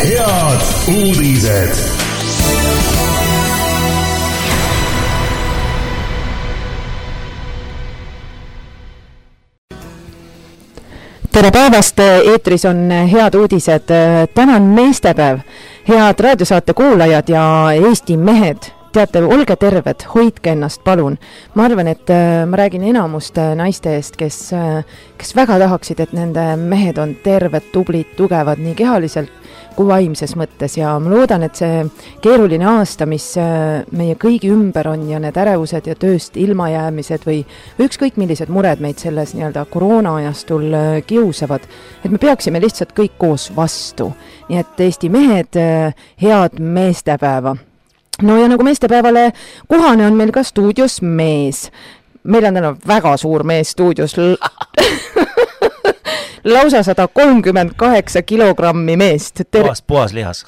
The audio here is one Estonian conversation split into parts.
Head uudised. Tere päevast, eetris on Head uudised. Täna on meestepäev. Head raadiosaate kuulajad ja Eesti mehed. Teate, olge terved, hoidke ennast, palun. Ma arvan, et ma räägin enamust naiste eest, kes väga tahaksid, et nende mehed on terved, tublid, tugevad nii kehaliselt kui vaimses mõttes. Ja ma loodan, et see keeruline aasta, mis meie kõigi ümber on ja need ärevused ja tööst ilmajäämised või ükskõik millised mured meid selles nii-öelda koroonaajastul kiusavad, et me peaksime lihtsalt kõik koos vastu. Nii et Eesti mehed, head meestepäeva. No ja nagu meestepäevale kohane on meil ka stuudios mees. Meil on täna väga suur mees stuudios. Lausa 138 kilogrammi meest. Puhas lihas.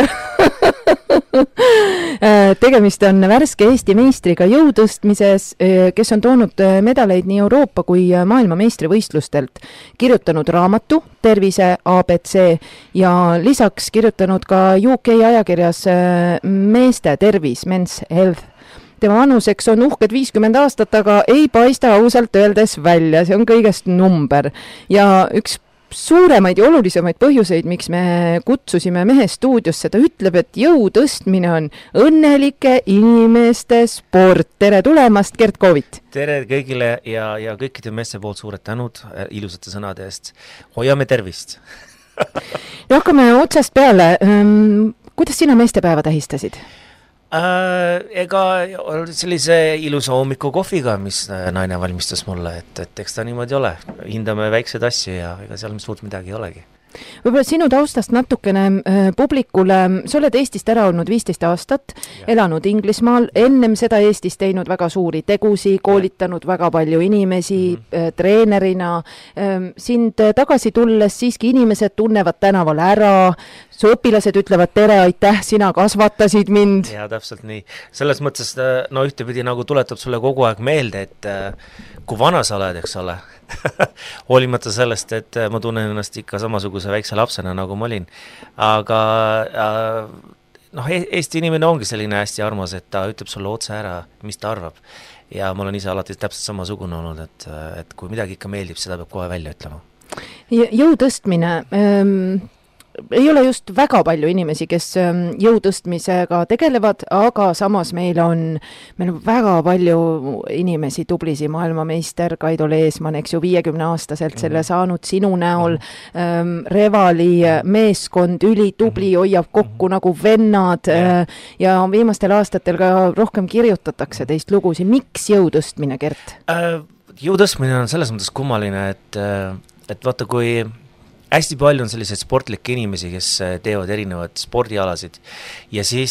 Tegemist on värske Eesti meistriga jõutõstmises, kes on toonud medaleid nii Euroopa kui maailma meistrivõistlustelt. Kirjutanud raamatu Tervise ABC ja lisaks kirjutanud ka UK ajakirjas Meeste tervis, Men's Health. Tema vanuseks on uhked 50 aastat, aga ei paista ausalt öeldes välja. See on kõigest number. Ja üks suuremaid ja olulisemaid põhjuseid, miks me kutsusime mehe stuudiosse, ta ütleb, et jõu tõstmine on õnnelike inimeste sport. Tere tulemast, Gert Koovit! Tere kõigile ja kõikide meeste poolt suured tänud ilusate sõnade eest. Hoiame tervist! Ja hakkame otsast peale. Kuidas sina meestepäeva tähistasid? Ega sellise ilusa hommiku kohviga, mis naine valmistas mulle, et eks ta niimoodi ole. Hindame väikseid asju ja ega seal suurt midagi ei olegi. Võib-olla sinu taustast natukene publikule, sa oled Eestist ära olnud 15 aastat, elanud Inglismaal, ennem seda Eestis teinud väga suuri tegusi, koolitanud väga palju inimesi treenerina. Sind tagasi tulles siiski inimesed tunnevad tänaval ära, su õpilased ütlevad tere, aitäh, sina kasvatasid mind. Ja täpselt nii. Selles mõttes, no ühtepidi nagu tuletab sulle kogu aeg meelde, et kui vana sa oled, eks ole, hoolimata sellest, et ma tunnen ennast ikka samasuguse väikse lapsena, nagu ma olin. Aga Eesti inimene ongi selline hästi armas, et ta ütleb sulle otse ära, mis ta arvab. Ja ma olen ise alati täpselt samasugune olnud, et kui midagi ikka meeldib, seda peab kohe välja ütlema. Jõutõstmine ei ole just väga palju inimesi, kes jõutõstmisega tegelevad, aga samas meil on väga palju inimesi, tublisi maailmameister, Kaido Leesman, eks ju, 50-aastaselt selle saanud sinu näol, Revali meeskond, ülitubli, hoiab kokku nagu vennad ja viimastel aastatel ka rohkem kirjutatakse teist lugusi. Miks jõutõstmine, Gert? Jõutõstmine on selles mõttes kummaline, et vaata, kui hästi palju on selliseid sportlikke inimesi, kes teevad erinevad spordialasid ja siis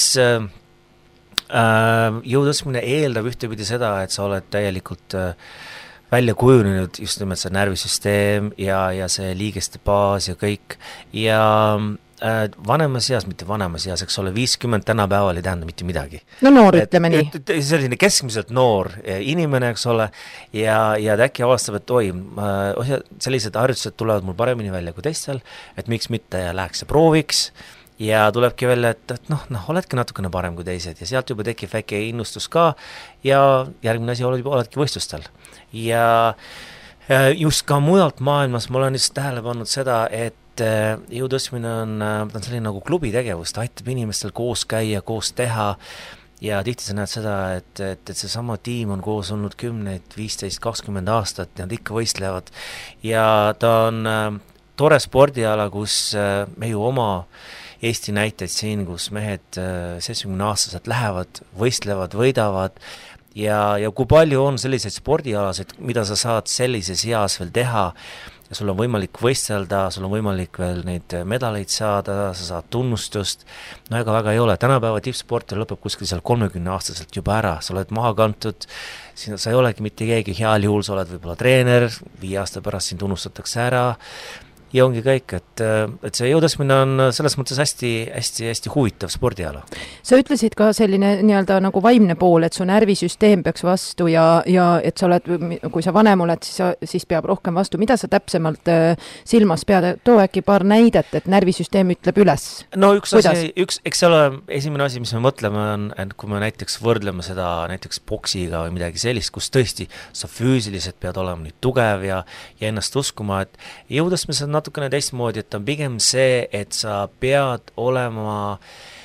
jõutõstmine eeldab ühtepidi seda, et sa oled täielikult välja kujunenud just nimelt see närvisüsteem ja see liigeste baas ja kõik ja vanemas eas, mitte vanemas eas, eks ole, 50 tänapäeval ei tähenda mitte midagi. No noor, ütleme nii. Selline keskmiselt noor inimene, eks ole, ja äkki avastab, et sellised harjutused tulevad mul paremini välja kui teistel, et miks mitte ja läheks ja prooviks ja tulebki välja, et oledki natukene parem kui teised ja sealt juba tekib väike innustus ka ja järgmine asi oledki võistlustel. Ja just ka mujalt maailmas ma olen just tähele pannud seda, et jõutõstmine on selline nagu klubitegevus, ta aitab inimestel koos käia, koos teha ja tihti sa näed seda, et see sama tiim on koos olnud 10, 15, 20 aastat ja nad ikka võistlevad ja ta on tore spordiala, kus me ju oma Eesti näiteid siin, kus mehed 70-aastaselt lähevad, võistlevad, võidavad ja kui palju on selliseid spordialasid, mida sa saad sellises eas veel teha ja sul on võimalik võistelda, sul on võimalik veel neid medaleid saada, sa saad tunnustust, no ega väga ei ole. Tänapäeva tippsport lõpeb kuskil seal 30-aastaselt juba ära, sa oled maha kantud, sa ei olegi mitte keegi, heal juhul sa oled võib-olla treener, 5 aasta pärast sind tunnustatakse ära ja ongi kõik, et see jõutõstmine on selles mõttes hästi huvitav spordiala. Sa ütlesid ka selline nii-öelda nagu vaimne pool, et su närvisüsteem peaks vastu ja et sa oled, kui sa vanem oled, siis peab rohkem vastu. Mida sa täpsemalt silmas pead? Too äkki paar näidet, et närvisüsteem ütleb üles. No eks see ole esimene asi, mis me mõtleme on, kui me näiteks võrdleme seda näiteks boksiga või midagi sellist, kus tõesti sa füüsiliselt pead olema nüüd tugev ja ennast uskuma, et jõudõstmes on natukene teistmoodi, et on pigem see, et sa pead olema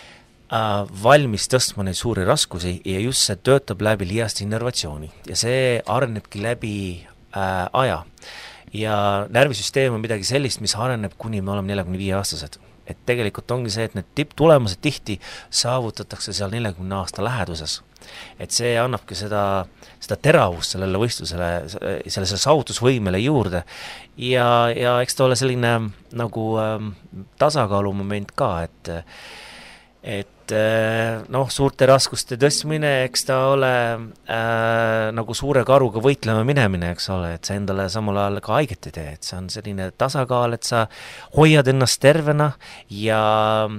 valmis tõstma neid suuri raskusi ja just see töötab läbi lihast innervatsiooni ja see arenebki läbi aja. Ja närvisüsteem on midagi sellist, mis areneb kuni me oleme 45-aastased. Et tegelikult ongi see, et need tipptulemused tihti saavutatakse seal 40 aasta läheduses. Et see annabki seda teravust sellele võistlusele, sellele saavutusvõimele juurde ja eks ta ole selline nagu tasakaalu moment ka, et suurte raskuste tõstmine, eks ta ole nagu suure karuga võitlema minemine, eks ole, et sa endale samal ajal ka haiget ei tee, et see on selline tasakaal, et sa hoiad ennast tervena ja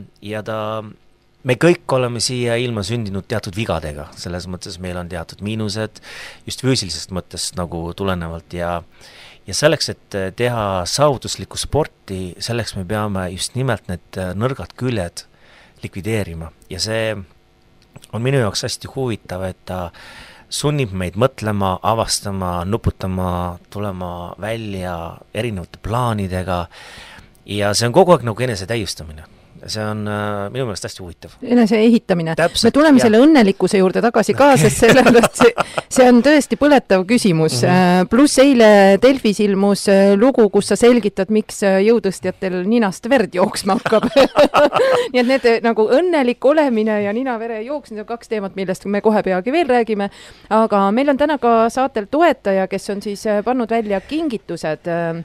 me kõik oleme siia ilma sündinud teatud vigadega, selles mõttes meil on teatud miinused just füüsilisest mõttest nagu tulenevalt ja selleks, et teha saavutuslikku sporti, selleks me peame just nimelt need nõrgad küljed likvideerima ja see on minu jaoks hästi huvitav, et ta sunnib meid mõtlema, avastama, nuputama, tulema välja erinevate plaanidega ja see on kogu aeg nagu enese täiustamine. See on minu meelest hästi huvitav. Enese ehitamine. Täpselt, me tuleme selle õnnelikkuse juurde tagasi ka, sest see on tõesti põletav küsimus. Pluss eile Delfis ilmus lugu, kus sa selgitad, miks jõutõstjatel ninast verd jooksma hakkab. Nii et need nagu õnnelik olemine ja nina-vere jooksmine on kaks teemat, millest me kohe peagi veel räägime. Aga meil on täna ka saatel toetaja, kes on siis pannud välja kingitused.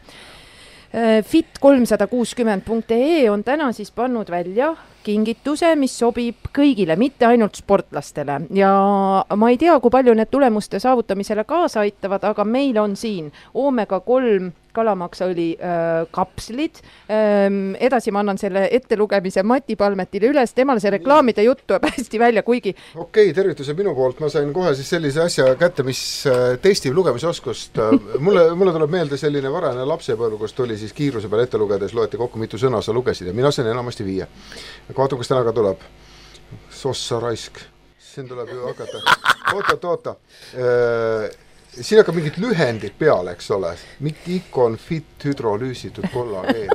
Fit360.ee on täna siis pannud välja kingituse, mis sobib kõigile, mitte ainult sportlastele. Ja ma ei tea, kui palju need tulemuste saavutamisele kaasa aitavad, aga meil on siin Omega-3 kalamaksõli kapslid. Edasi ma annan selle ettelugemise Mati Palmetile üles, temale see reklaamide jutt tuleb hästi välja, kuigi... Okei, tervituse minu poolt, ma sain kohe siis sellise asja kätte, mis testib lugemisoskust. Mulle tuleb meelde selline varane lapsepõlv, kus tuli siis kiiruse peal ette lugedes, loeti kokku mitu sõna sa lugesid ja mina sain enamasti 5. Vaatame, kas täna ka tuleb. Sossa raisk. Siin tuleb ju hakata. Oota. Siin hakkab mingid lühendid peale, eks ole. Icon Fit hüdrolüüsitud kollageen.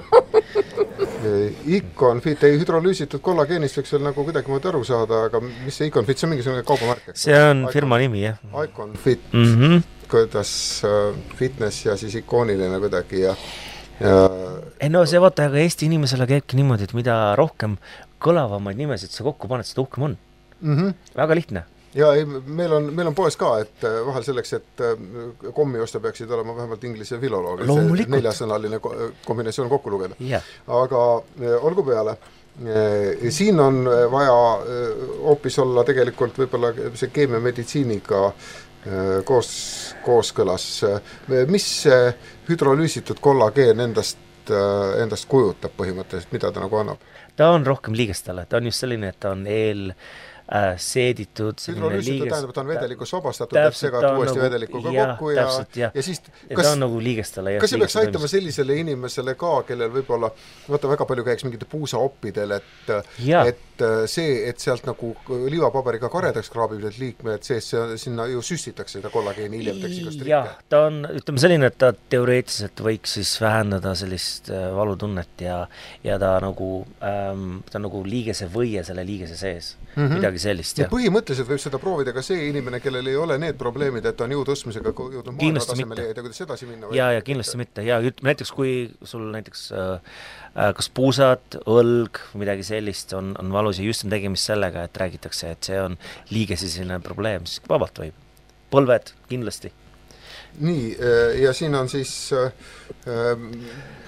Icon Fit, ei hüdrolüüsitud kollageenist võiks veel nagu kuidagi mõõda aru saada, aga mis see Icon Fit, see on mingisugune kaubamärk? See on firma nimi, jah. Icon Fit, kuidas fitness ja siis ikooniline kuidagi ja no see vaata, aga Eesti inimesele käibki niimoodi, et mida rohkem kõlavamaid nimesid sa kokku paned, seda uhkem on. Väga lihtne. Ja ei, meil on poes ka, et vahel selleks, et kommi osta peaksid olema vähemalt inglise filoloog, see 4-sõnaline kombinatsioon kokku lugeda. Yeah. Aga olgu peale, siin on vaja hoopis olla tegelikult võib-olla see keemiameditsiiniga kooskõlas. Mis hüdrolüüsitud kollageen endast kujutab põhimõtteliselt, mida ta nagu annab? Ta on rohkem liigestale, ta on just selline, et ta on seeditud hüdrolüüsitud tähendab, ta on vedelikus vabastatud, et segad uuesti nagu, vedelikuga kokku ja siis ta on nagu liigestale. Kas see peaks aitama sellisele inimesele ka, kellel võib-olla väga palju käiks mingite puusaoppidel, et see, et sealt nagu liivapaberiga karedaks kraabib need liikmed, sinna ju süstitakse seda kollageeni hiljem teksikast rikke. Jah, ta on, ütleme selline, et ta teoreetiliselt võiks siis vähendada sellist valutunnet ja ta on nagu liigese võie selle liigese sees, midagi sellist. Ja põhimõtteliselt võib seda proovida ka see inimene, kellel ei ole need probleemid, et on jõutõstmisega jõudnud maailma tasemele ja kuidas edasi minna. Ja kindlasti mitte. Ja näiteks kui sul näiteks kas puusad, õlg, midagi sellist on valus ja just on tegemist sellega, et räägitakse, et see on liigesisene probleem, siis vabalt võib. Põlved kindlasti. Nii, ja siin on siis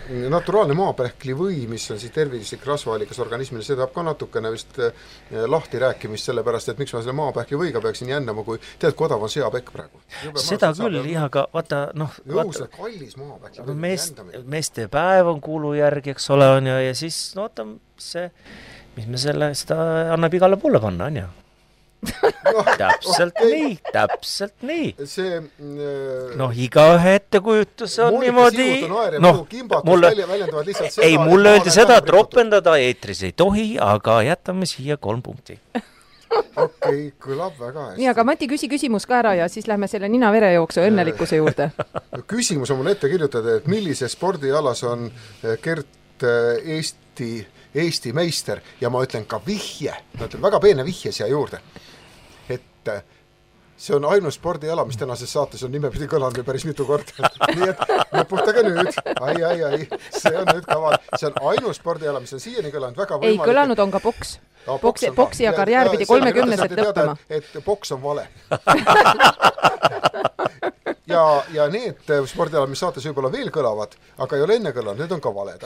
naturaalne maapähkli või, mis on siis tervislik rasvaallikas organismile, see tahab ka natukene vist lahti rääkimist, sellepärast, et miks ma selle maapähkli võiga peaksin jännama, kui tead, kui odav on seapekk praegu. Seda küll, jah, aga vaata, jõusad kallis maapähkli. Meestepäev on kuulu järgi, eks ole, on ja siis, vaata, mis me seda annab igale poole panna, on ju? Täpselt nii. See igaühe ettekujutus on niimoodi mulle öeldi seda, et ropendada eetris ei tohi, aga jätame siia 3 punkti. Okei, kõlab väga hästi. Nii, aga Mati, küsimus ka ära ja siis lähme selle nina-verejooksu õnnelikkuse juurde. Küsimus on mul ette kirjutada, et millise spordialas on Gert Eesti meister ja ma ütlen ka vihje, väga peene vihje siia juurde. Et see on ainus spordiala, mis tänases saates on nimepidi kõlanud päris mitu korda. Nii et lõputage nüüd. Ai. See on nüüd kaval. See on ainus spordiala, mis on siiani kõlanud väga võimalik. Ei, kõlanud on ka boks. Boksi ja karjäär pidi 30-set lõppema. Et boks on vale. Ja need spordialad, mis saates võib-olla veel kõlavad, aga ei ole enne kõlanud, need on ka valed.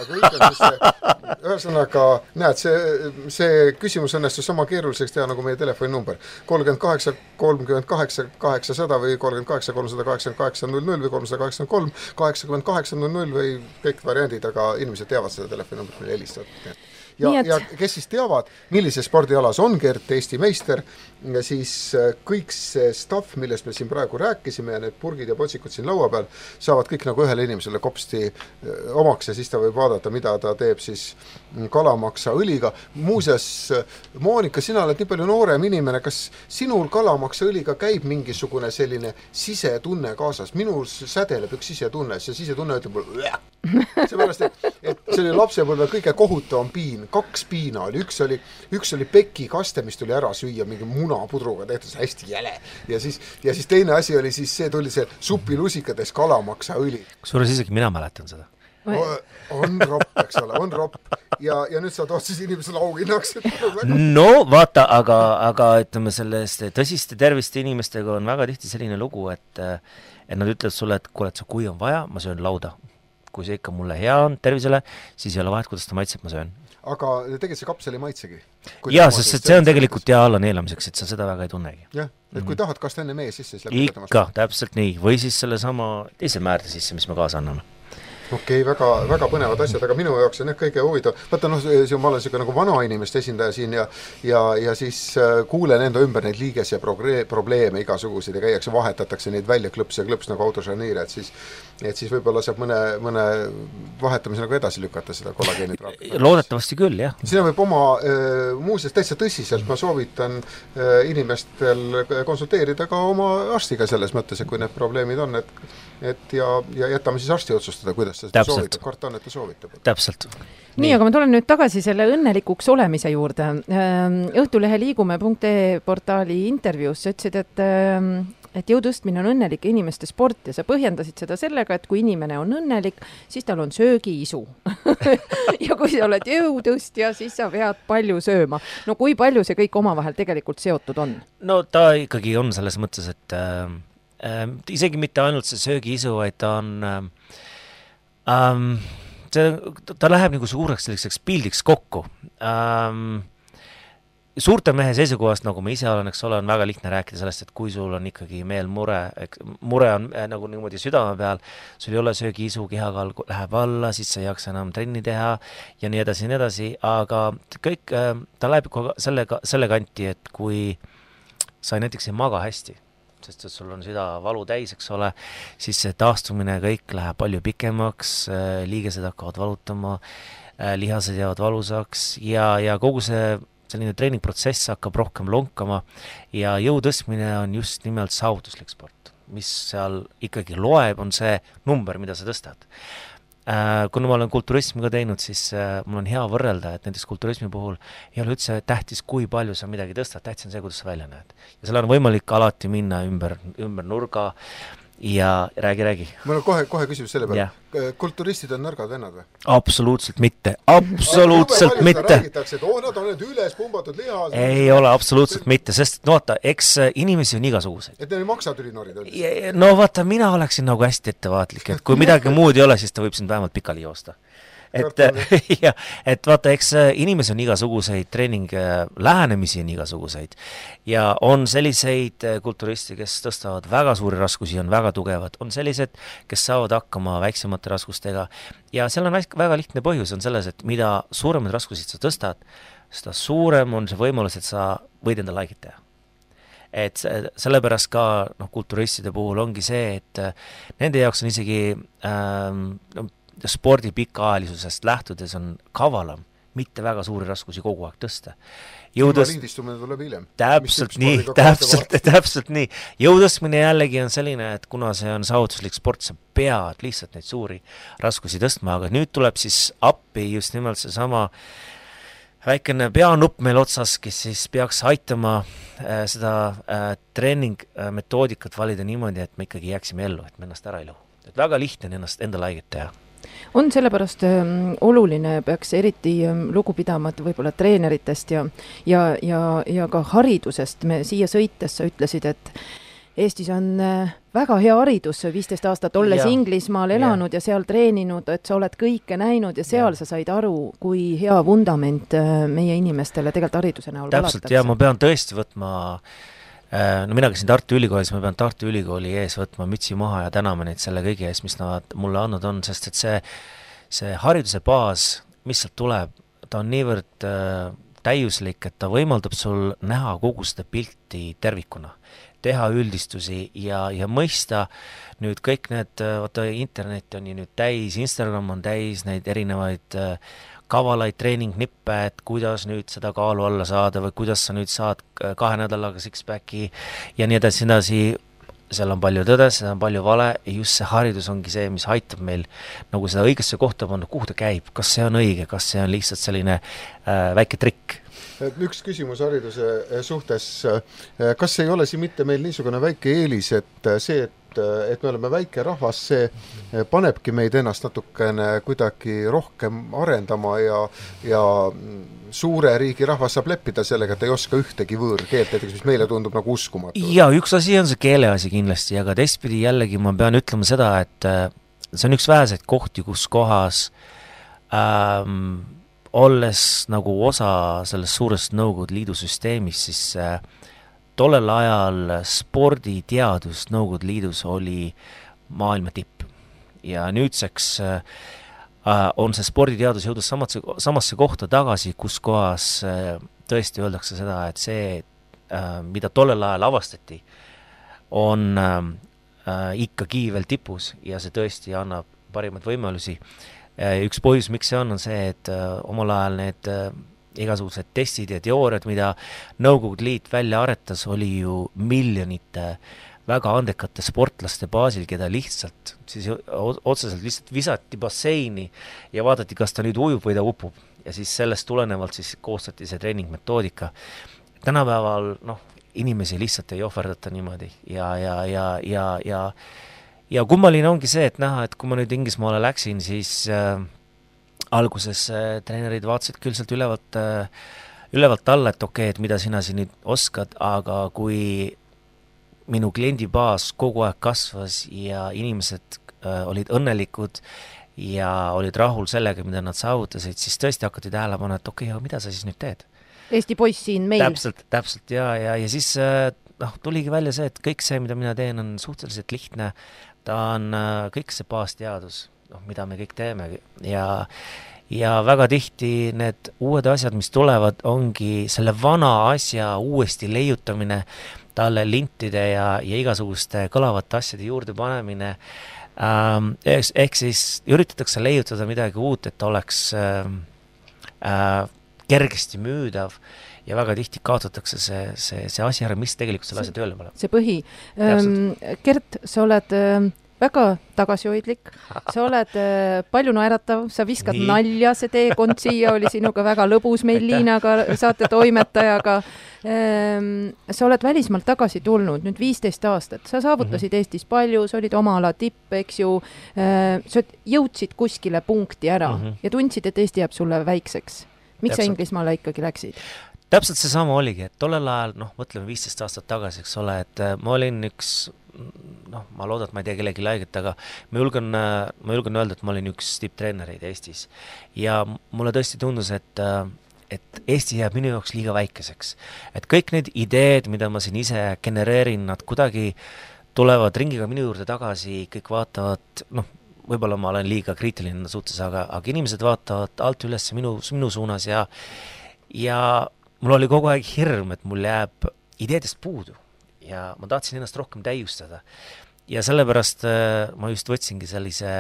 Aga ühesõnaga, näed, see küsimus õnnestus sama keeruliseks teha nagu meie telefoninumber. 38 38 800 või 38 388 00 või 383 88 00 või kõik variandid, aga inimesed teavad seda telefoninumbrit, mille helistavad. Ja kes siis teavad, millise spordialas on Gert Eesti meister, siis kõik see stuff, millest me siin praegu rääkisime ja need purgid ja potsikud siin laua peal, saavad kõik nagu ühele inimesele kopsti omaks ja siis ta võib vaadata, mida ta teeb siis kalamaksa õliga. Muuseas, Moonika, sina oled nii palju noorem inimene, kas sinul kalamaksa õliga käib mingisugune selline sisetunne kaasas? Minul sädeleb üks sisetunne, see sisetunne ütleb mul seepärast, et see oli lapsepõlve kõige kohutavam piin. 2 piina oli. Üks oli pekikaste, mis tuli ära süüa mingi munapudruga tehtud, hästi jäle. Ja siis teine asi oli siis see, tuli see supilusikades kalamaksa õli. Kusjuures isegi mina mäletan seda. On ropp, eks ole, on ropp. Ja nüüd sa tood siis inimesele auhinnaks. No vaata, aga ütleme sellest tõsiste terviste inimestega on väga tihti selline lugu, et nad ütlevad sulle, et kuule, et kui on vaja, ma söön lauda. Kui see ikka mulle hea on tervisele, siis ei ole vahet, kuidas ta maitseb, ma söön. Aga tegelikult see kapsel ei maitsegi. Jaa, sest see on tegelikult hea alla neelamiseks, et sa seda väga ei tunnegi. Jah, et kui tahad kast enne mee sisse, siis ikka, täpselt nii. Või siis selle sama teise määrde sisse, mis me kaasa anname. Okei, väga põnevad asjad, aga minu jaoks on kõige huvitav. Vaata, ma olen selline nagu vana inimeste esindaja siin ja siis kuulen enda ümber neid liiges ja probleeme igasuguseid ja käiakse, vahetatakse neid välja klõps nagu autožaniire, et siis võib-olla saab mõne vahetamise nagu edasi lükata seda kollageenit. Loodetavasti küll, jah. Sina võib oma, muuseas täitsa tõsiselt, ma soovitan inimestel konsulteerida ka oma arstiga selles mõttes, et kui need probleemid on, et jätame siis arsti otsustada, kuidas seda soovitab, kart on, et ta soovitab. Täpselt. Nii, aga ma tulen nüüd tagasi selle õnnelikuks olemise juurde. Õhtulehe liigume.ee portaali intervjuus sa ütlesid, et jõutõstmine on õnnelike inimeste sport ja sa põhjendasid seda sellega, et kui inimene on õnnelik, siis tal on söögiisu. Ja kui sa oled jõutõstja, siis sa pead palju sööma. No kui palju see kõik omavahel tegelikult seotud on? No ta ikkagi on selles mõttes, et isegi mitte ainult see söögiisu, vaid ta on ta läheb nagu suureks selliseks pildiks kokku. Suurte mehe seisukohast, nagu ma ise olen, eks ole, on väga lihtne rääkida sellest, et kui sul on ikkagi meel mure on nagu niimoodi südame peal, sul ei ole söögiisu, kehakaal läheb alla, siis sa ei jaksa enam trenni teha ja nii edasi, aga kõik, ta läheb selle kanti, et kui sa näiteks ei maga hästi, sest et sul on süda valu täis, eks ole, siis see taastumine kõik läheb palju pikemaks, liigesed hakkavad valutama, lihased jäävad valusaks ja kogu see selline treeningprotsess hakkab rohkem lonkama ja jõutõstmine on just nimelt saavutuslik sport. Mis seal ikkagi loeb, on see number, mida sa tõstad. Kuna ma olen kulturismi ka teinud, siis mul on hea võrrelda, et näiteks kulturismi puhul ei ole üldse tähtis, kui palju sa midagi tõstad, tähtis on see, kuidas sa välja näed. Ja seal on võimalik alati minna ümber nurga ja räägi. Mul on kohe küsimus selle peale. Kulturistid on nõrgad vennad või? Absoluutselt mitte. Absoluutselt mitte. Räägitakse, et nad on need üles pumbatud liha. Ei ole absoluutselt mitte, sest vaata, eks inimesi on igasuguseid. Et neil ei maksa tülinorid üldse? No vaata, mina oleksin nagu hästi ettevaatlik, et kui midagi muud ei ole, siis ta võib sind vähemalt pikali joosta. et vaata, eks inimesi on igasuguseid treening lähenemisi on igasuguseid ja on selliseid kulturiste, kes tõstavad väga suuri raskusi, on väga tugevad, on sellised, kes saavad hakkama väiksemate raskustega ja seal on väga lihtne põhjus on selles, et mida suuremad raskusid sa tõstad, seda suurem on see võimalus, et sa võid enda laikit teha. Et sellepärast ka kulturistide puhul ongi see, et nende jaoks on isegi spordi pikaajalisusest lähtudes on kavalam mitte väga suuri raskusi kogu aeg tõsta. Lindistumine tuleb hiljem. Täpselt nii. Jõudõstmine jällegi on selline, et kuna see on saavutuslik sport, sa pead lihtsalt neid suuri raskusi tõstma, aga nüüd tuleb siis appi just nimelt see sama väikene peanupp meil otsas, kes siis peaks aitama seda treeningmetoodikat valida niimoodi, et me ikkagi jääksime ellu, et me ennast ära ei lõhu. Et väga lihtne ennast enda laiget teha. On sellepärast oluline, peaks eriti lugu pidama võib-olla treeneritest ja ka haridusest. Me siia sõites sa ütlesid, et Eestis on väga hea haridus, 15 aastat olles Inglismaal elanud ja seal treeninud, et sa oled kõike näinud ja seal sa said aru, kui hea vundament meie inimestele tegelikult hariduse näol täpselt, ja ma pean tõesti võtma, mina käisin Tartu Ülikoolis, ma pean Tartu Ülikooli ees võtma mütsi maha ja tänama neid selle kõige ees, mis nad mulle andnud on, sest et see hariduse baas, mis sealt tuleb, ta on niivõrd täiuslik, et ta võimaldab sul näha kogu seda pilti tervikuna, teha üldistusi ja mõista nüüd kõik need, vaata internet on ju nüüd täis, Instagram on täis neid erinevaid kavalaid treeningnippe, et kuidas nüüd seda kaalu alla saada või kuidas sa nüüd saad 2 nädalaga six-packi ja nii edasi, seal on palju tõde, seal on palju vale ja just see haridus ongi see, mis aitab meil nagu seda õigesse kohta panna, kuhu ta käib, kas see on õige, kas see on lihtsalt selline väike trikk. Üks küsimus hariduse suhtes, kas ei ole siin mitte meil niisugune väike eelis, et see, et me oleme väike rahvas, see panebki meid ennast natukene kuidagi rohkem arendama ja suure riigi rahvas saab leppida sellega, et ei oska ühtegi võõrkeelt, näiteks mis meile tundub nagu uskumatu. Ja üks asi on see keeleasi kindlasti, aga teistpidi jällegi ma pean ütlema seda, et see on üks väheseid kohti, kus kohas olles nagu osa sellest suurest Nõukogude Liidu süsteemist, siis tollel ajal sporditeadus Nõukogude Liidus oli maailma tipp. Ja nüüdseks on see sporditeadus jõudnud samasse kohta tagasi, kus kohas tõesti öeldakse seda, et see, mida tollel ajal avastati, on ikkagi veel tipus ja see tõesti annab parimaid võimalusi. Üks põhjus, miks see on see, et omal ajal need igasugused testid ja teooriad, mida Nõukogude Liit välja aretas, oli ju miljonite väga andekate sportlaste baasil, keda lihtsalt, siis otseselt lihtsalt visati basseini ja vaadati, kas ta nüüd ujub või ta upub. Ja siis sellest tulenevalt siis koostati see treeningmetoodika. Tänapäeval inimesi lihtsalt ei ohverdata niimoodi ja kummaline ongi see, et näha, et kui ma nüüd Inglismaale läksin, siis alguses treenerid vaatasid küll sealt ülevalt alla, et okei, et mida sina siin nüüd oskad, aga kui minu kliendibaas kogu aeg kasvas ja inimesed olid õnnelikud ja olid rahul sellega, mida nad saavutasid, siis tõesti hakati tähele panna, et okei, aga mida sa siis nüüd teed? Eesti poiss siin meil. Täpselt ja siis tuligi välja see, et kõik see, mida mina teen, on suhteliselt lihtne. Ta on kõik see baasteadus, mida me kõik teeme ja väga tihti need uued asjad, mis tulevad, ongi selle vana asja uuesti leiutamine, talle lintide ja igasuguste kõlavate asjade juurde panemine. Ehk siis üritatakse leiutada midagi uut, et oleks kergesti müüdav ja väga tihti kaotatakse see asi ära, mis tegelikult selle asja tööle paneb. See põhi. Gert, sa oled väga tagasihoidlik, sa oled palju naeratav, sa viskad nalja, see teekond siia oli sinuga väga lõbus meil Liinaga, saate toimetajaga. Sa oled välismaalt tagasi tulnud, nüüd 15 aastat, sa saavutasid Eestis palju, sa olid oma ala tipp, eks ju, sa jõudsid kuskile punkti ära ja tundsid, et Eesti jääb sulle väikseks. Miks sa Inglismaale ikkagi läksid? Täpselt see sama oligi, et tollel ajal, mõtleme 15 aastat tagasi, eks ole, et ma olin üks noh, ma loodan, et ma ei tee kellegi laiget, aga ma julgen öelda, et ma olin üks tipptreenereid Eestis. Ja mulle tõesti tundus, et Eesti jääb minu jaoks liiga väikeseks. Et kõik need ideed, mida ma siin ise genereerin, nad kuidagi tulevad ringiga minu juurde tagasi, kõik vaatavad, noh, võib-olla ma olen liiga kriitiline suhtes, aga inimesed vaatavad alt üles minu suunas ja mul oli kogu aeg hirm, et mul jääb ideedest puudu ja ma tahtsin ennast rohkem täiustada. Ja sellepärast ma just võtsingi sellise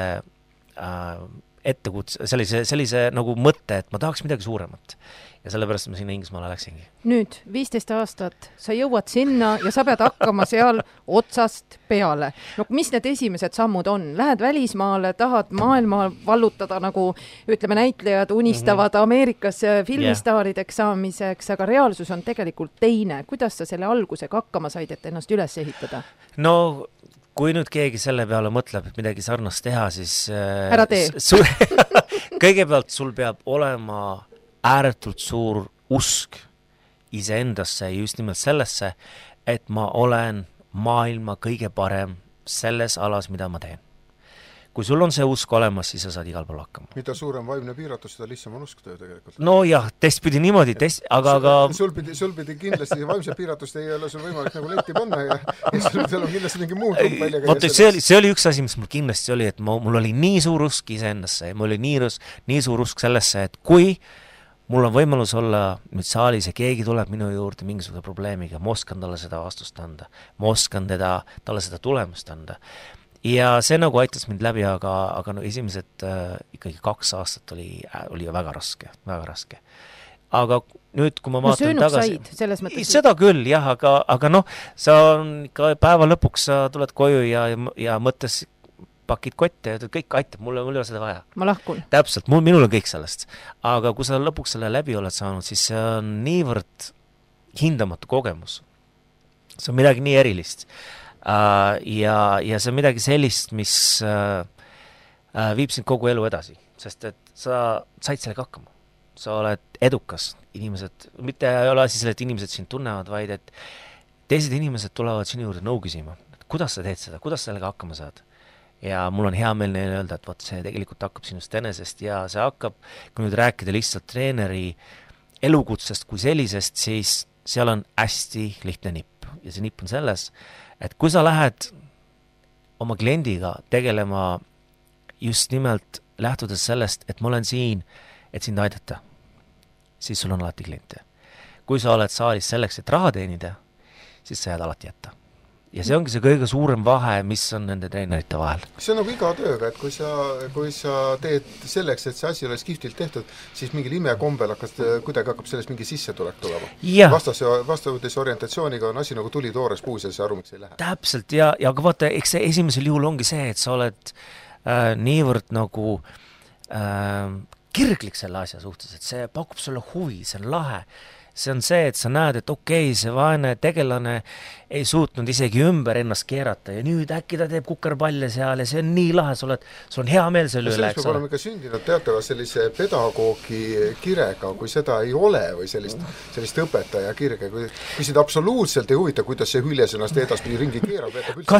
sellise nagu mõtte, et ma tahaks midagi suuremat. Ja sellepärast ma sinna Inglismaale läksingi. Nüüd, 15 aastat, sa jõuad sinna ja sa pead hakkama seal otsast peale. No mis need esimesed sammud on? Lähed välismaale, tahad maailma vallutada, nagu ütleme, näitlejad unistavad Ameerikas filmistaarideks saamiseks, aga reaalsus on tegelikult teine. Kuidas sa selle algusega hakkama said, et ennast üles ehitada? No kui nüüd keegi selle peale mõtleb, et midagi sarnast teha, siis ära tee. Kõigepealt sul peab olema ääretult suur usk iseendasse ja just nimelt sellesse, et ma olen maailma kõige parem selles alas, mida ma teen. Kui sul on see usk olemas, siis sa saad igal pool hakkama. Mida suurem vaimne piiratus, seda lihtsam on usk töö tegelikult. No jah, teistpidi niimoodi, aga sul pidi kindlasti vaimse piiratust ei ole sul võimalik nagu letti panna ja sul on kindlasti mingi muud välja käia. See oli üks asi, mis mul kindlasti oli, et mul oli nii suur usk iseendasse ja mul oli nii suur usk sellesse, et kui mul on võimalus olla nüüd saalis ja keegi tuleb minu juurde mingisuguse probleemiga, ma oskan talle seda vastust anda, ma oskan talle seda tulemust anda. Ja see nagu aitas mind läbi, aga no esimesed ikkagi 2 aastat oli väga raske. Aga nüüd, kui ma vaatan tagasi... said, selles mõttes... Seda küll, jah, aga noh, sa ikka päeva lõpuks sa tuled koju ja mõttes pakid kotte ja kõik aitab, mul ei ole seda vaja. Ma lahkun. Täpselt, minul on kõik sellest. Aga kui sa lõpuks selle läbi oled saanud, siis see on niivõrd hindamatu kogemus. See on midagi nii erilist. Ja see on midagi sellist, mis viib sind kogu elu edasi, sest et sa said sellega hakkama. Sa oled edukas. Inimesed, mitte ei ole asi selle, et inimesed sind tunnevad, vaid et teised inimesed tulevad sinu juurde nõu küsima. Kuidas sa teed seda? Kuidas sellega hakkama saad? Ja mul on hea meel neile öelda, et vaat see tegelikult hakkab sinust enesest ja see hakkab, kui nüüd rääkida lihtsalt treeneri elukutsest kui sellisest, siis seal on hästi lihtne nipp. Ja see nipp on selles, et kui sa lähed oma kliendiga tegelema just nimelt lähtudes sellest, et ma olen siin, et sind aidata, siis sul on alati kliente. Kui sa oled saalis selleks, et raha teenida, siis sa jääd alati jätta. Ja see ongi see kõige suurem vahe, mis on nende treenerite vahel. See on nagu iga tööga, et kui sa teed selleks, et see asi oleks kihvtilt tehtud, siis mingil imekombel kuidagi hakkab sellest mingi sissetulek tulema. Vastavudes orientatsiooniga on asi nagu tuli toores puus ja see aru, miks ei lähe. Täpselt, ja aga vaata, eks see esimesel juhul ongi see, et sa oled niivõrd nagu kirglik selle asja suhtes, et see pakub sulle huvi, see on lahe. See on see, et sa näed, et okei, see vaene tegelane ei suutnud isegi ümber ennast keerata ja nüüd äkki ta teeb kukerpalle seal ja see on nii lahe, sul on hea meel selle üle. Sellest peab olema ikka sündinud teatava sellise pedagoogi kirega, kui seda ei ole või sellist õpetaja kirge, kui seda absoluutselt ei huvita, kuidas see hüljes ennast edaspidi ringi keerab,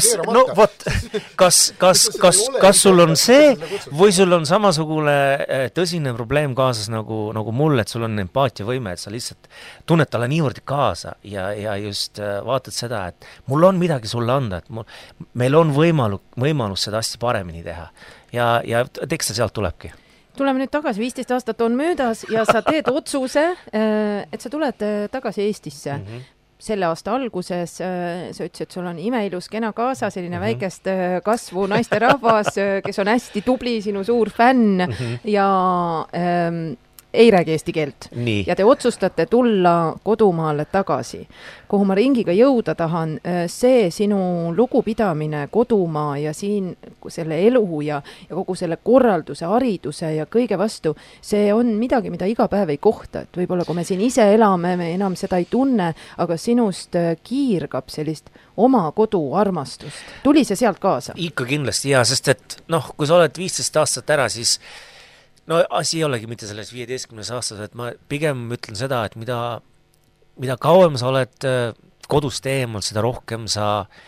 kas sul on see või sul on samasugune tõsine probleem kaasas nagu mul, et sul on empaatiavõime, et sa lihtsalt tunned talle niivõrd kaasa ja just vaatad seda, et mul on midagi sulle anda, et meil on võimalus seda asja paremini teha ja eks see sealt tulebki. Tuleme nüüd tagasi, 15 aastat on möödas ja sa teed otsuse, et sa tuled tagasi Eestisse. Selle aasta alguses sa ütlesid, et sul on imeilus kena kaasa, selline väikest kasvu naisterahvas, kes on hästi tubli, sinu suur fänn ja ei räägi eesti keelt. Nii. Ja te otsustate tulla kodumaale tagasi. Kuhu ma ringiga jõuda tahan, see sinu lugupidamine kodumaa ja siin selle elu ja kogu selle korralduse, hariduse ja kõige vastu, see on midagi, mida iga päev ei kohta. Et võib-olla kui me siin ise elame, me enam seda ei tunne, aga sinust kiirgab sellist oma kodu armastust. Tuli see sealt kaasa? Ikka kindlasti, ja, sest et kui sa oled 15 aastat ära, siis asi ei olegi mitte selles 15 aastas, et ma pigem ütlen seda, et mida kauem sa oled kodust eemal, seda rohkem sa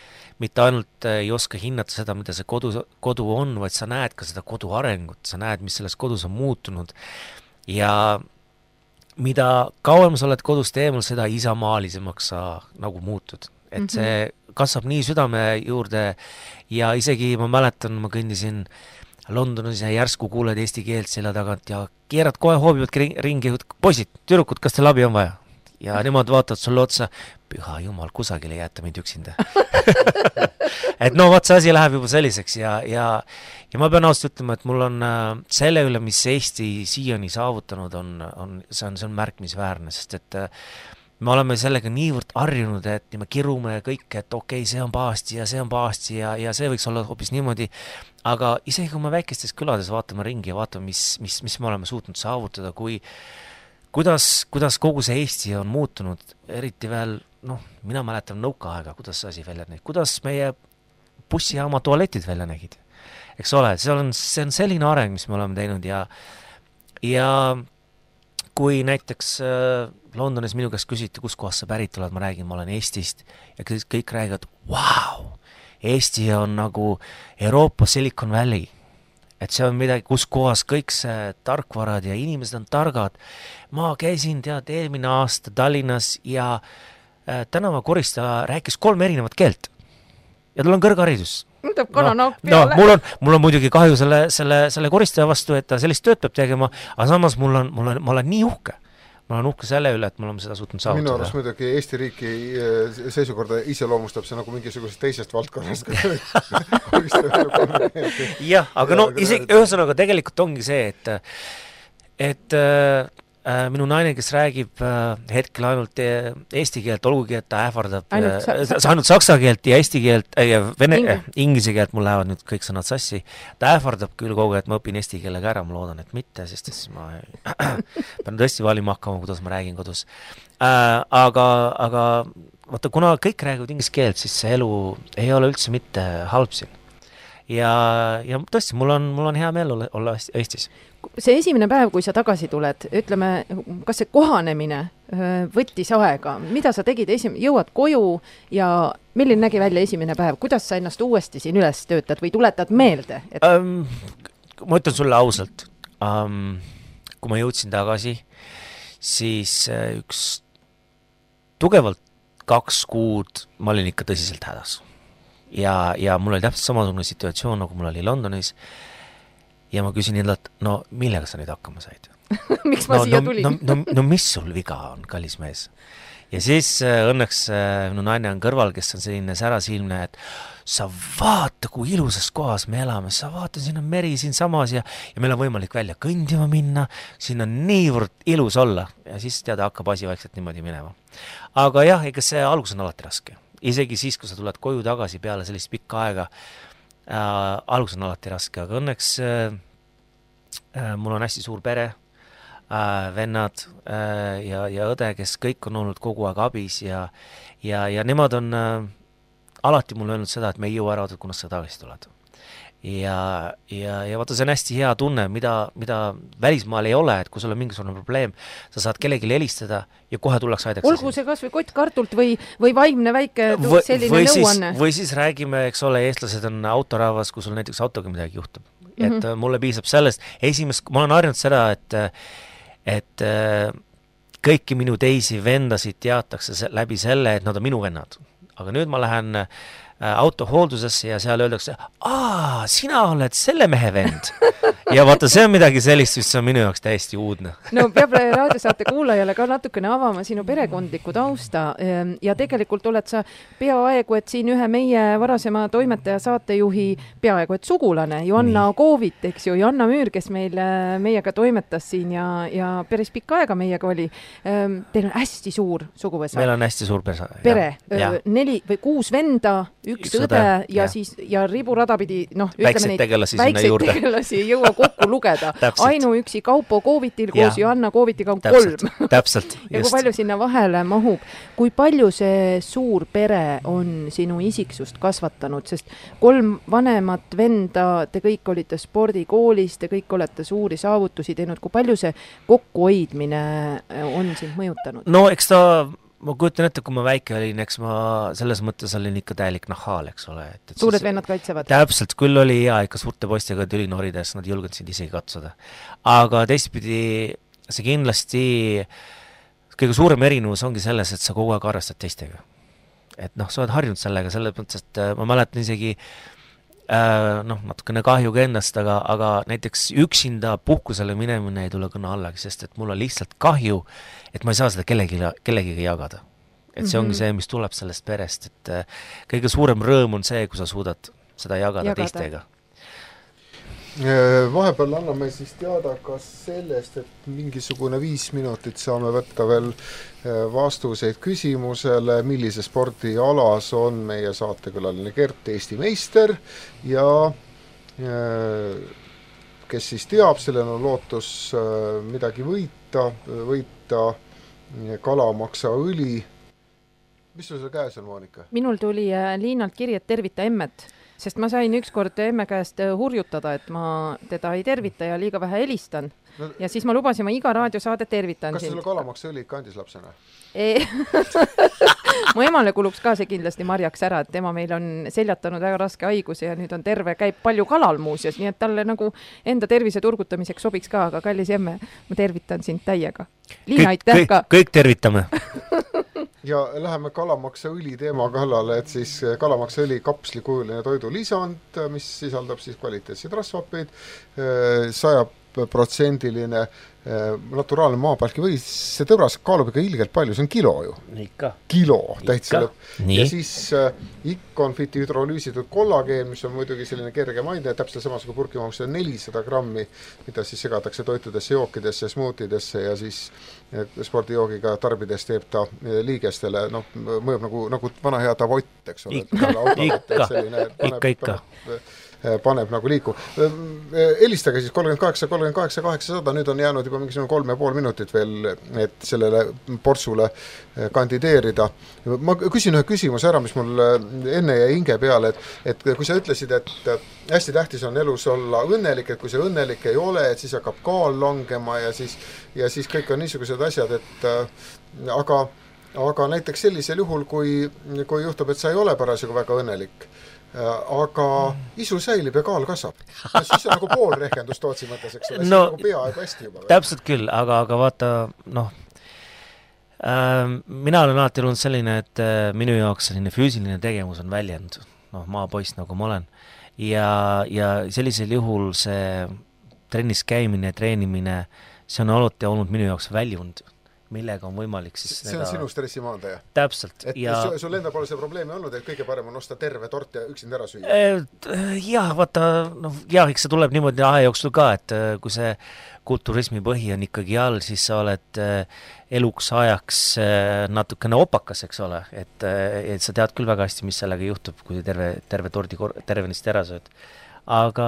mitte ainult ei oska hinnata seda, mida see kodu on, vaid sa näed ka seda kodu arengut, sa näed, mis selles kodus on muutunud ja mida kauem sa oled kodust eemal, seda isamaalisemaks sa nagu muutud. Et see kasvab nii südame juurde ja isegi ma mäletan, ma kõndisin Londonis ja järsku kuuled eesti keelt selja tagant ja keerad kohe hoobivad ringi, poisid, tüdrukud, kas teil abi on vaja? Ja nemad vaatavad sulle otsa, püha jumal, kusagil ei jäeta mind üksinda. Et no vaat see asi läheb juba selliseks ja ma pean ausalt ütlema, et mul on selle üle, mis Eesti siiani saavutanud see on märkimisväärne, sest et me oleme sellega niivõrd harjunud, et me kirume kõik, et okei, see on pahasti ja see on pahasti ja see võiks olla hoopis niimoodi, aga isegi kui me väikestes külades vaatame ringi ja vaatame, mis me oleme suutnud saavutada, kuidas kogu see Eesti on muutunud, eriti veel, mina mäletan nõukaaega, kuidas see asi välja nägi, kuidas meie bussijaama tualetid välja nägid. Eks ole, see on selline areng, mis me oleme teinud ja kui näiteks Londonis minu käest küsiti, kus kohast sa pärit oled, ma räägin, ma olen Eestist ja kõik räägivad, vau, Eesti on nagu Euroopa Silicon Valley. Et see on midagi, kus kohas kõik see tarkvarad ja inimesed on targad. Ma käisin, eelmine aasta Tallinnas ja tänavakoristaja rääkis 3 erinevat keelt. Ja tal on kõrgharidus. Tõb kananauk peale. Mul on muidugi kahju selle koristaja vastu, et ta sellist tööd peab tegema, aga samas ma olen nii uhke. Ma olen uhke selle üle, et me oleme seda suutnud saavutada. Minu arust muidugi Eesti riiki seisukorda iseloomustab see nagu mingisugusest teisest valdkonnast. Jah, aga ühesõnaga tegelikult ongi see, et minu naine, kes räägib hetkel ainult eesti keelt, olgugi, et ta ähvardab ainult saksa keelt ja eesti keelt ja inglise keelt, mul lähevad nüüd kõik sõnad sassi. Ta ähvardab küll kogu, et ma õpin eesti keelega ära, ma loodan, et mitte, sest siis ma pean tõesti valima hakkama, kuidas ma räägin kodus. Aga vaata, kuna kõik räägivad inglise keelt, siis see elu ei ole üldse mitte halb siin. Ja tõesti, mul on hea meel olla Eestis. See esimene päev, kui sa tagasi tuled, ütleme, kas see kohanemine võttis aega? Mida sa tegid? Jõuad koju ja milline nägi välja esimene päev? Kuidas sa ennast uuesti siin üles töötad või tuletad meelde? Ma ütlen sulle ausalt, kui ma jõudsin tagasi, siis üks tugevalt 2 kuud ma olin ikka tõsiselt hädas. Ja mul oli täpselt samasugune situatsioon, nagu mul oli Londonis. Ja ma küsin endalt, millega sa nüüd hakkama said? Miks ma siia tulin? Mis sul viga on, kallis mees? Ja siis õnneks minu naine on kõrval, kes on selline särasilmne, et sa vaata, kui ilusas kohas me elame, sa vaata, siin on meri siin samas ja meil on võimalik välja kõndima minna, siin on niivõrd ilus olla ja siis hakkab asi vaikselt niimoodi minema. Aga jah, ega see algus on alati raske. Isegi siis, kui sa tuled koju tagasi peale sellist pikka aega, algus on alati raske, aga õnneks mul on hästi suur pere, vennad ja õde, kes kõik on olnud kogu aeg abis ja nemad on alati mulle öelnud seda, et me ei jõua ära, kuna sa tagasi tuled. Ja vaata, see on hästi hea tunne, mida välismaal ei ole, et kui sul on mingisugune probleem, sa saad kellelegi helistada ja kohe tullakse aidaks. Olgu see kas või kott kartult või vaimne väike selline nõuanne. Või siis räägime, eks ole, eestlased on autorahvas, kui sul näiteks autoga midagi juhtub. Et mulle piisab sellest. Ma olen harjunud seda, et kõiki minu teisi vendasid teatakse läbi selle, et nad on minu vennad. Aga nüüd ma lähen autohooldusesse ja seal öeldakse, sina oled selle mehe vend. Ja vaata, see on midagi sellist, mis on minu jaoks täiesti uudne. No peab raadiosaate kuulajale ka natukene avama sinu perekondliku tausta ja tegelikult oled sa peaaegu, et siin ühe meie varasema toimetaja saatejuhi peaaegu, et sugulane, Joanna Koovit, eks ju, Joanna Müür, kes meiega toimetas siin ja päris pikka aega meiega oli. Teil on hästi suur suguvõsa. Meil on hästi suur pere. 4 või 6 venda, üks õde ja riburadapidi, väikseid tegelasi ei jõua kokku lugeda. Ainuüksi Kaupo Koovitil koos Joanna Koovitiga on 3. Täpselt. Ja kui palju sinna vahele mahub, kui palju see suur pere on sinu isiksust kasvatanud, sest 3 vanemat venda, te kõik olite spordikoolis, te kõik olete suuri saavutusi teinud, kui palju see kokkuhoidmine on sind mõjutanud? No eks ta ma kujutan ette, kui ma väike olin, eks ma selles mõttes olin ikka täielik nahaal, eks ole. Suured vennad kaitsevad? Täpselt, küll oli ikka suurte poistega tüli norides, nad ei julgenud sind isegi katsuda. Aga teistpidi see kindlasti kõige suurem erinevus ongi selles, et sa kogu aeg arvestad teistega. Et sa oled harjunud sellega, selles mõttes, et ma mäletan isegi natukene kahjuga endast, aga näiteks üksinda puhkusele minemine ei tule kõne allagi, sest et mul on lihtsalt kahju, et ma ei saa seda kellegiga jagada. Et see ongi see, mis tuleb sellest perest, et kõige suurem rõõm on see, kui sa suudad seda jagada. Teistega. Vahepeal anname siis teada ka sellest, et mingisugune 5 minutit saame võtta veel vastuseid küsimusele, millise spordialas on meie saatekülaline Gert Eesti meister ja kes siis teab, sellel on lootus midagi võita kalamaksaõli. Mis sul seal käes on, Monika? Minul tuli Liinalt kiri, et tervita emmet. Sest ma sain ükskord emme käest hurjutada, et ma teda ei tervita ja liiga vähe helistan. Ja siis ma lubasin, ma iga raadiosaade tervitan. Kas sulle kalamaksaõli ikka andis lapsena? Mu emale kuluks ka see kindlasti marjaks ära, et tema meil on seljatanud väga raske haiguse ja nüüd on käib palju kalal muuseas, nii et talle nagu enda tervise turgutamiseks sobiks ka, aga kallis emme, ma tervitan sind täiega. Liina, aitäh ka! Kõik tervitame! Ja läheme kalamaksaõli teema kallale, et siis kalamaksaõli kapslikujuline toidulisand, mis sisaldab siis kvaliteetseid rasvapeid, 100% naturaalne maapälki või see tõbras kaalub ikka ilgelt palju, see on kilo ju. Ikka. Kilo, täitsa lõpp. Ja siis Iconfiti hüdrolüüsitud kollageen, mis on muidugi selline kerge maine, täpselt samas kui purkimahus, see on 400 grammi, mida siis segatakse toitudesse, jookidesse, smootidesse ja siis spordijoogiga tarbides teeb ta liigestele, mõjub nagu vana hea tavott, eks ole. Ikka. Paneb nagu liiku. Helistage siis 38 800, nüüd on jäänud juba mingisugune 3,5 minutit veel, et sellele portsule kandideerida. Ma küsin ühe küsimuse ära, mis mul enne jäi hinge peale, et kui sa ütlesid, et hästi tähtis on elus olla õnnelik, et kui see õnnelik ei ole, et siis hakkab kaal langema ja siis kõik on niisugused asjad, et aga näiteks sellisel juhul, kui juhtub, et sa ei ole parasjagu väga õnnelik, aga isu säilib ja kaal kasvab. Siis on nagu pool rehkendust Tootsi mõttes, eks ole, siis nagu peaaegu hästi juba. Täpselt küll, aga vaata, mina olen alati olnud selline, et minu jaoks selline füüsiline tegevus on väljend, maapoist nagu ma olen. Ja sellisel juhul see trennis käimine, treenimine, see on alati olnud minu jaoks väljund, millega on võimalik siis see on sinu stressimaandaja? Täpselt. Et sul enda pole see probleemi olnud, et kõige parem on osta terve tort ja üksinda ära süüa? Jah, vaata, eks see tuleb niimoodi aja jooksul ka, et kui see kulturismi põhi on ikkagi all, siis sa oled eluks ajaks natukene opakas, eks ole, et sa tead küll väga hästi, mis sellega juhtub, kui terve tordi tervenist ära sööd. Aga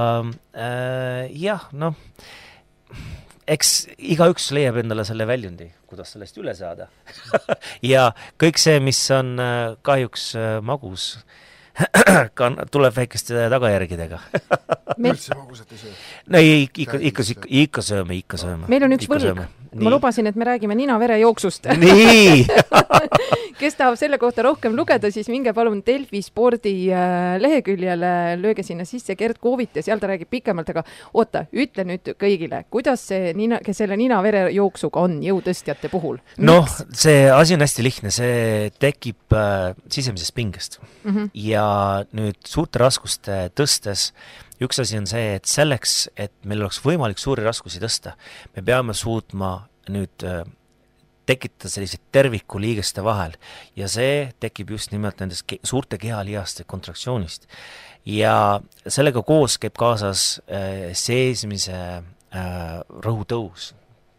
eks igaüks leiab endale selle väljundi, kuidas sellest üle saada. Ja kõik see, mis on kahjuks magus, tuleb väikeste tagajärgidega. Üldse magusat ei söö? No ikka sööme. Meil on üks võlg. Ma lubasin, et me räägime nina-vere jooksust. Nii! Kes tahab selle kohta rohkem lugeda, siis minge palun Delfi spordi leheküljele, lööge sinna sisse Gert Koovit ja seal ta räägib pikemalt, aga oota, ütle nüüd kõigile, kuidas selle nina-vere jooksuga on jõutõstjate puhul? See asi on hästi lihtne, see tekib sisemisest pingest. Ja nüüd suurte raskuste tõstes üks asi on see, et selleks, et meil oleks võimalik suuri raskusi tõsta, me peame suutma nüüd tekitada sellised terviku liigeste vahel ja see tekib just nimelt nendest suurte kehalihaste kontraktsioonist. Ja sellega koos käib kaasas seesmise rõhutõus.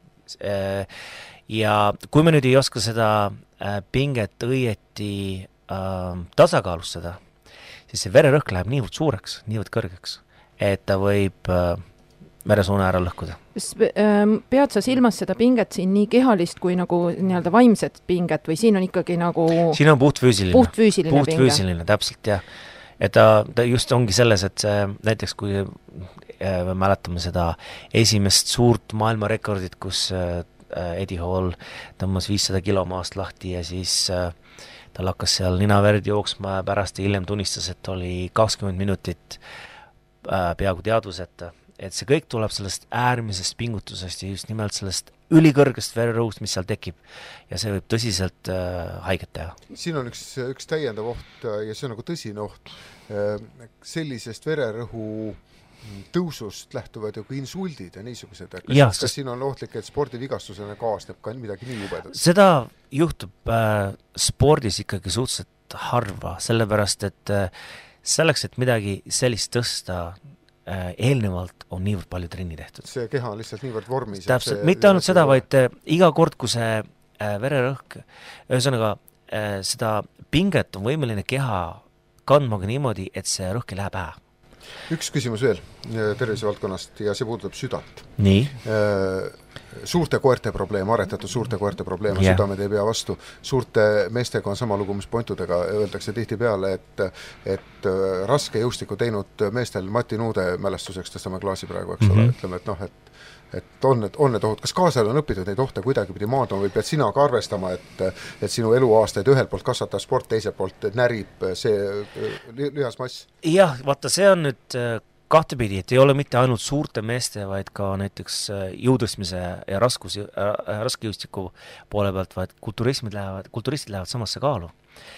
Ja kui me nüüd ei oska seda pinget õieti tasakaalustada, siis see vererõhk läheb niivõrd suureks, niivõrd kõrgeks, et ta võib veresoone ära lõhkuda. Pead sa silmas seda pinget siin nii kehalist kui nagu nii-öelda vaimset pinget või siin on ikkagi nagu... Siin on puhtfüüsiline pinge. Täpselt, jah. Et ta just ongi selles, et näiteks kui mäletame seda esimest suurt maailmarekordit, kus Eddie Hall tõmbas 500 kilo maast lahti ja siis tal hakkas seal ninaverd jooksma ja pärast hiljem tunnistas, et oli 20 minutit peaaegu teadvuseta. Et see kõik tuleb sellest äärmisest pingutusest ja just nimelt sellest ülikõrgest vererõhust, mis seal tekib. Ja see võib tõsiselt haiget teha. Siin on üks täiendav oht ja see on nagu tõsine oht. Sellisest vererõhu tõusust lähtuvad ju ka insuldid ja niisugused. Kas siin on ohtlik, et spordivigastusena kaasneb ka midagi nii jubedat? Seda juhtub spordis ikkagi suhteliselt harva, sellepärast, et selleks, et midagi sellist tõsta, eelnevalt on niivõrd palju trenni tehtud. See keha on lihtsalt niivõrd vormis. Täpselt, mitte ainult seda, vaid iga kord, kui see vererõhk, ühesõnaga seda pinget on võimeline keha kandma ka niimoodi, et see rõhk ei lähe pähe. Üks küsimus veel tervisevaldkonnast ja see puudutab südant. Nii? Suurte koerte probleem, aretatud suurte koerte probleem, südamed ei pea vastu. Suurte meestega on sama lugu, mis pointudega öeldakse tihti peale, et raske jõustiku teinud meestel Mati Nuude mälestuseks tõstame klaasi praegu, eks ole, ütleme, et on need ohud. Kas kaasal on õpitud neid ohte kuidagi pidi maaduma või pead sina ka arvestama, et sinu eluaastaid ühelt poolt kasvatab sport, teiselt poolt närib see lihasmass? Jah, vaata, see on nüüd kahtepidi, et ei ole mitte ainult suurte meeste, vaid ka näiteks jõutõstmise ja raskejõustiku poole pealt, vaid kulturistid lähevad samasse kaalu.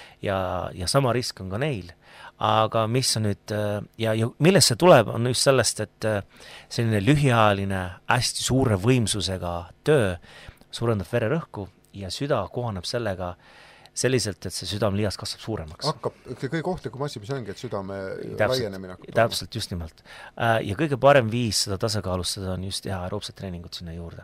Ja sama risk on ka neil. Aga mis on nüüd, ja millest see tuleb, on just sellest, et selline lühiajaline, hästi suure võimsusega töö suurendab vererõhku ja süda kohaneb sellega selliselt, et see südamlihas kasvab suuremaks. Kõige ohtlikum asi, mis ongi, et südame laienemine hakkab. Täpselt, just nimelt. Ja kõige parem viis seda tasakaalustada on just teha aeroobset treeningut sinna juurde.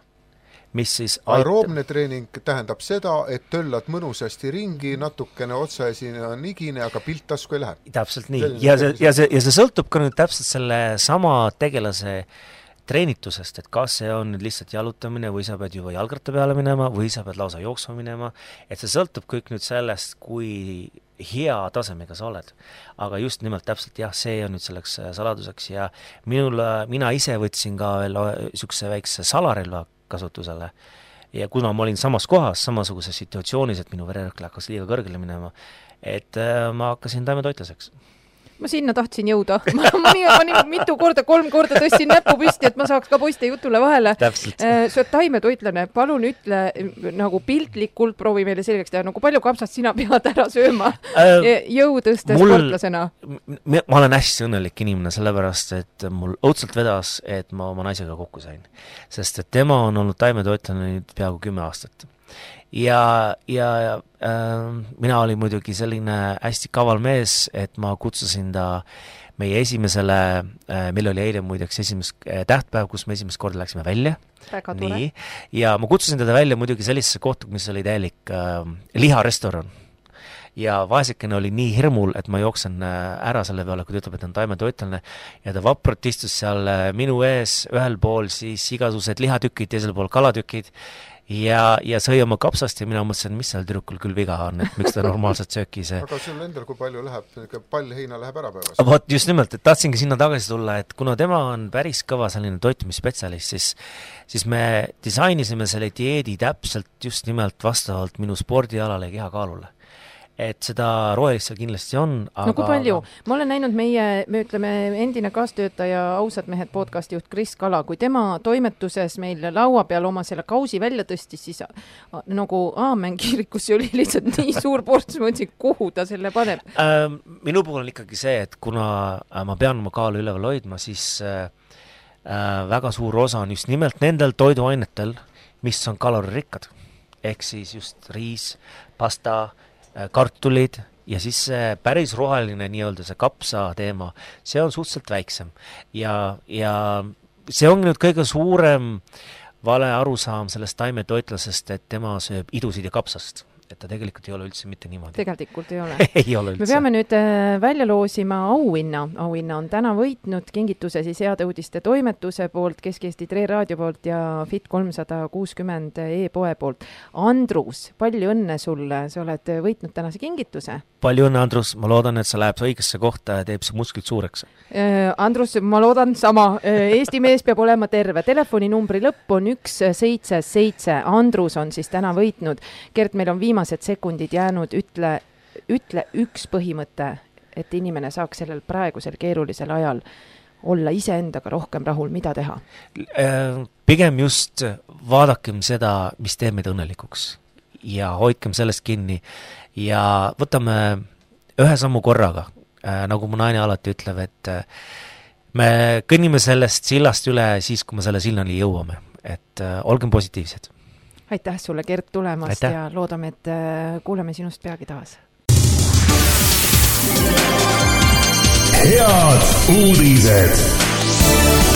Aeroobne treening tähendab seda, et töllad mõnusasti ringi, natukene otsaesine on igine, aga pilt tasku ei lähe. Täpselt nii. Ja see sõltub ka nüüd täpselt selle sama tegelase treenitusest, et kas see on nüüd lihtsalt jalutamine või sa pead juba jalgratta peale minema või sa pead lausa jooksma minema, et see sõltub kõik nüüd sellest, kui hea tasemega sa oled. Aga just nimelt täpselt see on nüüd selleks saladuseks ja mina ise võtsin ka veel sükse väikse salarelva kasutusele ja kuna ma olin samas kohas, samasuguses situatsioonis, et minu vererõhk hakkas liiga kõrgele minema, et ma hakkasin taimetoitlaseks. Ma sinna tahtsin jõuda. Ma mitu korda, 3 korda tõstsin näppu püsti, et ma saaks ka poiste jutule vahele. Sa taimetoitlane, palun ütle nagu piltlikult, proovi meile selgeks teha, nagu palju kapsast sina pead ära sööma jõutõste sportlasena? Ma olen hästi õnnelik inimene, sellepärast, et mul õudselt vedas, et ma oma naisega kokku sain. Sest et tema on olnud taimetoitlane nüüd peaaegu 10 aastat. Ja mina olin muidugi selline hästi kaval mees, et ma kutsusin ta meie esimesele, meil oli eile muideks tähtpäev, kus me esimest korda läksime välja. Väga tore. Nii. Ja ma kutsusin teda välja muidugi sellisesse kohta, mis oli täielik liharestoran. Ja vaesekene oli nii hirmul, et ma jooksen ära selle peale, kui ta ütleb, et on taimetoitlane ja ta vapralt istus seal minu ees, ühel pool siis igasugused lihatükid, teisel pool kalatükid ja sõi oma kapsast ja mina mõtlesin, mis seal tüdrukul küll viga on, et miks ta normaalselt sööki see. Aga sul endal, kui palju läheb, pall heina läheb ära päevas? Vot just nimelt, et tahtsingi sinna tagasi tulla, et kuna tema on päris kõva selline toitumisspetsialist, siis me disainisime selle dieedi täpselt just nimelt vastavalt minu spordialale ja kehakaalule. Et seda rohelist seal kindlasti on. Aga... No kui palju? Ma olen näinud me ütleme, endine kaastöötaja Ausad mehed podcasti juht Kris Kala, kui tema toimetuses meil laua peal oma selle kausi välja tõstis, siis nagu Aamen kirikus oli lihtsalt nii suur ports, ma mõtlesin, kuhu ta selle paneb. Minu puhul on ikkagi see, et kuna ma pean oma kaalu üleval hoidma, siis väga suur osa on just nimelt nendel toiduainetel, mis on kaloririkkad. Ehk siis just riis, pasta, kartulid ja siis see päris roheline nii-öelda see kapsa teema, see on suhteliselt väiksem ja see on nüüd kõige suurem vale arusaam sellest taimetoitlasest, et tema sööb idusid ja kapsast. et ta tegelikult ei ole üldse mitte niimoodi. Tegelikult ei ole. Ei ole üldse. Me peame nüüd välja loosima auhinna. Auhinna on täna võitnud kingituse siis Heade Uudiste toimetuse poolt, Kesk-Eesti Tre Raadio poolt ja Fit 360 e-poe poolt. Andrus, palju õnne sulle, sa oled võitnud tänase kingituse. Palju õnne, Andrus, ma loodan, et sa läheb õigesse kohta ja teeb see musklid suureks. Andrus, ma loodan sama. Eesti mees peab olema terve. Telefoninumbri lõpp on 177. Andrus on siis täna võitnud. Gert, meil on viimased sekundid jäänud. Ütle üks põhimõte, et inimene saaks sellel praegusel keerulisel ajal olla iseendaga rohkem rahul, mida teha? Pigem just vaadakem seda, mis teeb meid õnnelikuks ja hoidkem sellest kinni ja võtame ühe sammu korraga, nagu mu naine alati ütleb, et me kõnnime sellest sillast üle siis, kui me selle sillani jõuame, et olgem positiivsed. Aitäh sulle, Gert, tulemast. Aitäh. Ja loodame, et kuuleme sinust peagi taas. Head uudised!